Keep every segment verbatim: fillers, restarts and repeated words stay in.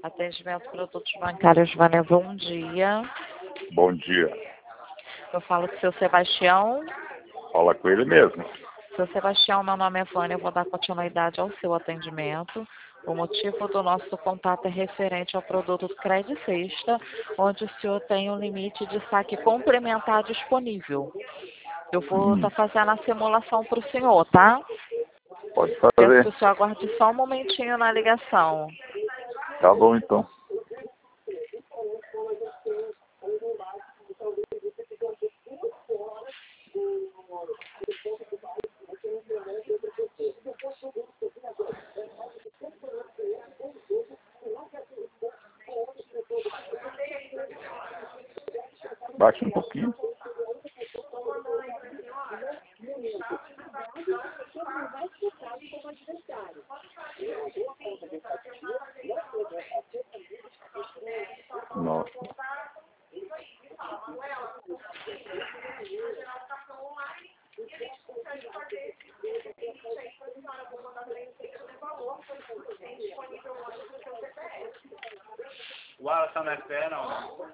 Atendimento Produtos Bancários, Vânia, bom dia. Bom dia. Eu falo com o seu Sebastião. Fala com ele mesmo. Seu Sebastião, meu nome é Vânia, eu vou dar continuidade ao seu atendimento. O motivo do nosso contato é referente ao produto do Cred Sexta, onde o senhor tem um limite de saque complementar disponível. Eu vou estar Hum, fazendo a simulação para o senhor, tá? pode Peço que fazer. o senhor aguarde só um momentinho na ligação. Tá bom, então. Baixa um pouquinho. Nossa. O Alisson não é fé, não.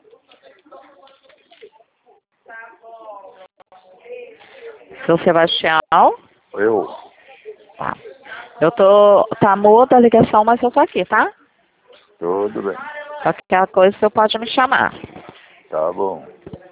Seu Sebastião? Eu. Tá. Eu tô... Tá muda a ligação, mas eu tô aqui, tá? Tudo bem. Qualquer coisa, o senhor pode me chamar. Tá bom.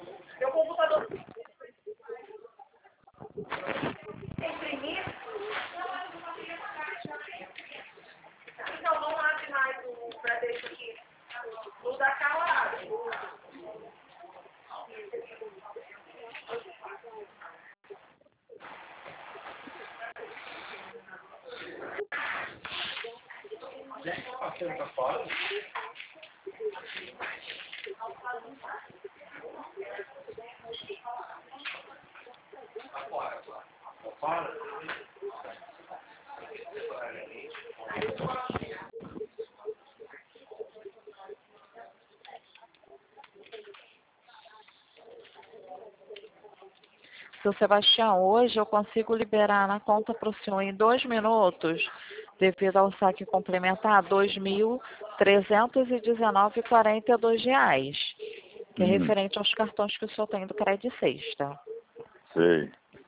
Seu Sebastião, hoje eu consigo liberar na conta para o senhor em dois minutos, devido ao saque complementar, dois mil trezentos e dezenove vírgula quarenta e dois reais, que é Hum, referente aos cartões que o senhor tem do Cred Sexta. sei.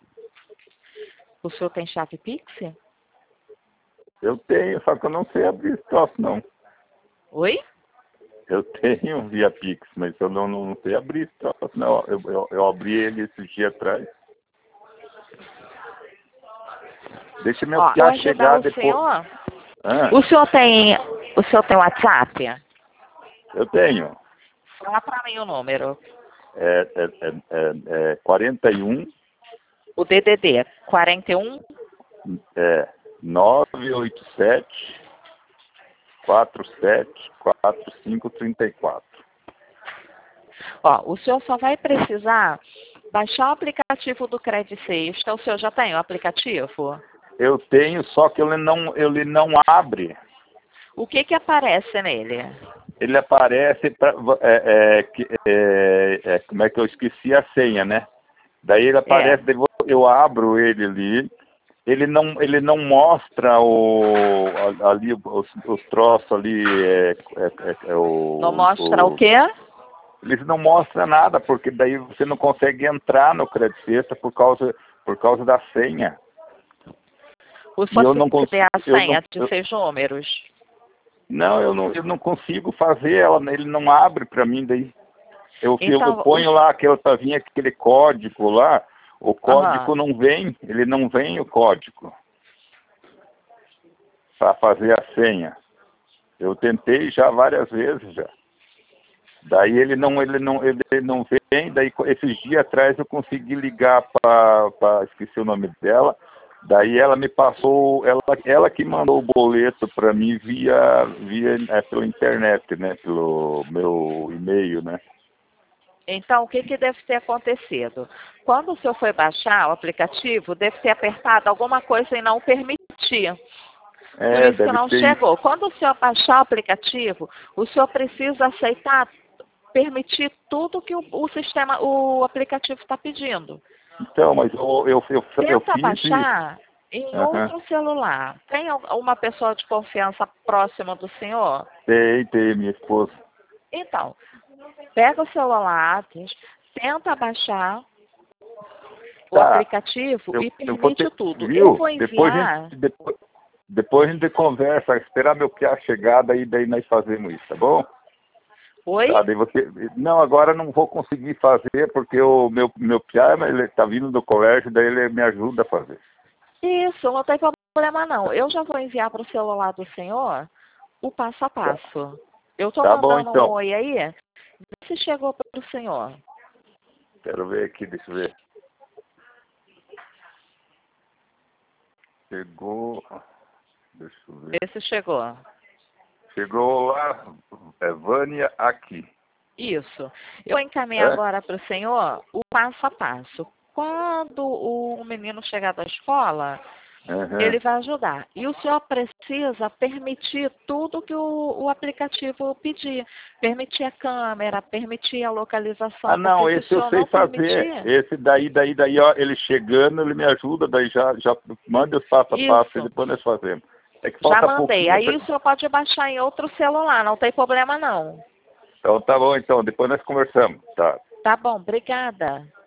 O senhor tem chave Pix? Eu tenho, só que eu não sei abrir esse troço, não. Oi? Eu tenho via Pix, mas eu não, não sei abrir esse troço, não. Eu, eu, eu abri ele esses dias atrás. Deixa meu Ó, piá vou chegar ajudar o depois. senhor. Ah, O senhor tem, o senhor tem WhatsApp? eu tenho. Fala para mim o número. É, é, é, é, é quarenta e um, O D D D quarenta e um é, nove oito sete, quatro sete quatro cinco três quatro. Ó, o senhor só vai precisar baixar o aplicativo do Cred Sexta. O senhor já tem o aplicativo? Eu tenho, só que ele não, ele não abre. O que que aparece nele? Ele aparece, pra, é, é, que- é, é, como é que eu esqueci a senha, né? Daí ele É. aparece, daí eu abro ele ali, ele não, ele não mostra o, ali, os, os troços ali, é, é, é, é o, Não mostra o o, quê? eles não mostram nada, porque daí você não consegue entrar no Cred Sexta por causa, por causa da senha. O E eu senhor não tem consigo, a eu não, senha de eu, seis números? não, eu não, eu não consigo fazer, ela, ele não abre para mim daí. Eu, eu, eu Então, ponho os... lá aquela, tá vinha aquele código lá, o código Aham. não vem, ele não vem o código para fazer a senha. Eu tentei já várias vezes já. Daí ele não, ele não, ele não vem, daí esses dias atrás eu consegui ligar para, esqueci o nome dela, daí ela me passou, ela, ela que mandou o boleto para mim via, via é, pela internet, né, pelo meu e-mail, né. Então, o que que deve ter acontecido? Quando o senhor foi baixar o aplicativo, deve ter apertado alguma coisa e não permitir. Por É, isso que deve não ser isso. chegou. Quando o senhor baixar o aplicativo, o senhor precisa aceitar, permitir tudo que o, o sistema, o aplicativo está pedindo. Então, mas eu, eu, eu, eu Tenta fiz isso. baixar Em Aham. outro celular, tem al- uma pessoa de confiança próxima do senhor? Tem, tem, minha esposa. Então, pega o celular, tenta baixar o Tá. aplicativo Eu, e eu vou permite ter, tudo. viu? Eu vou Depois a enviar. gente, depois, depois a gente conversa, esperar meu piá chegar, daí, daí nós fazemos isso, tá bom? Oi? Tá, daí você, não, agora não vou conseguir fazer, porque o meu, meu piá, ele tá vindo do colégio, daí ele me ajuda a fazer. Isso, não tem problema não. Eu já vou enviar para o celular do senhor o passo a passo. Eu estou Tá bom, mandando então. um oi aí. Vê se chegou para o senhor. Quero ver aqui, deixa eu ver. Chegou, deixa eu ver. Vê se chegou. Chegou lá, é Vânia aqui. Isso. Eu encaminho É? agora para o senhor o passo a passo. Quando o menino chegar da escola, Uhum. ele vai ajudar. E o senhor precisa permitir tudo que o, o aplicativo pedir. Permitir a câmera, permitir a localização. Ah, não, Porque se esse o eu senhor sei não fazer. permitir, Esse daí, daí, daí, ó, ele chegando, ele me ajuda, daí já, já manda os passo a passo e isso. depois nós fazemos. É que Já falta mandei. pouquinho. Aí o senhor pode baixar em outro celular, não tem problema não. Então tá bom, então, depois nós conversamos, tá? Tá bom, obrigada.